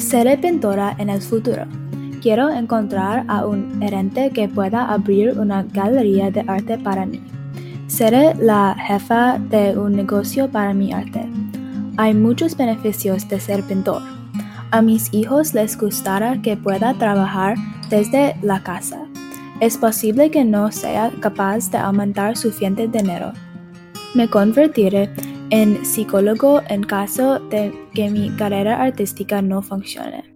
Seré pintora en el futuro. Quiero encontrar a un gerente que pueda abrir una galería de arte para mí. Seré la jefa de un negocio para mi arte. Hay muchos beneficios de ser pintor. A mis hijos les gustará que pueda trabajar desde la casa. Es posible que no sea capaz de aumentar suficiente dinero. Me convertiré en psicólogo en caso de que mi carrera artística no funcione.